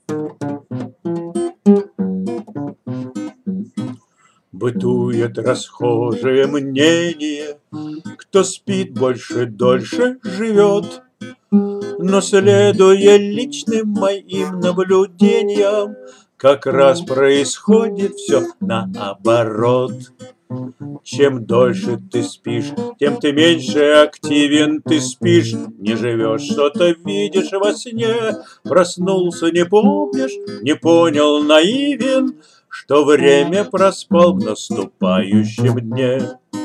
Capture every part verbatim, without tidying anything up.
Бытует расхожее мнение: кто спит больше, дольше живет. Но, следуя личным моим наблюдениям, как раз происходит все наоборот. Чем дольше ты спишь, тем ты меньше активен. Ты спишь, не живешь, что-то видишь во сне. Проснулся, не помнишь, не понял, наивен, что время проспал в наступающем дне.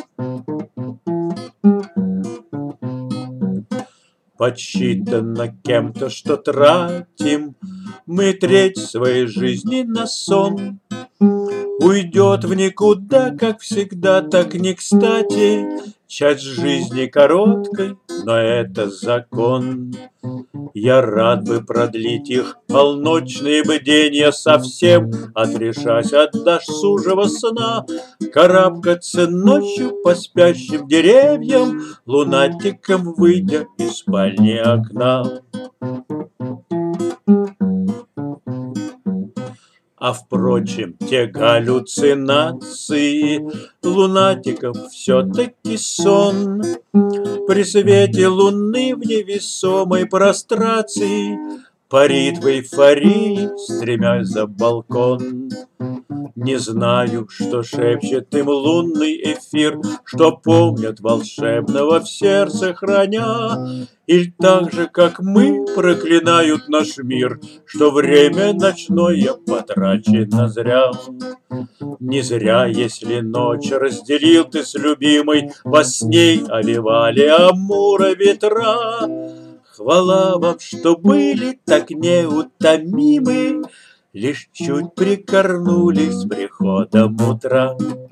Подсчитано кем-то, что тратим мы треть своей жизни на сон. Уйдет в никуда, как всегда, так не кстати. Часть жизни короткой, но это закон. Я рад бы продлить их полночные бдения совсем, отрешась от досужего сна, карабкаться ночью по спящим деревьям, лунатиком выйдя из спальни окна. А впрочем, те галлюцинации лунатиков все-таки сон. При свете луны в невесомой прострации парит в эйфории, стремясь за балкон. Не знаю, что шепчет им лунный эфир, что помнят волшебного в сердце храня, или так же, как мы, проклинают наш мир, что время ночное потрачено зря. Не зря, если ночь разделил ты с любимой, во сне овевали Амура ветра. Хвала вам, что были так неутомимы, лишь чуть прикорнули с приходом утра.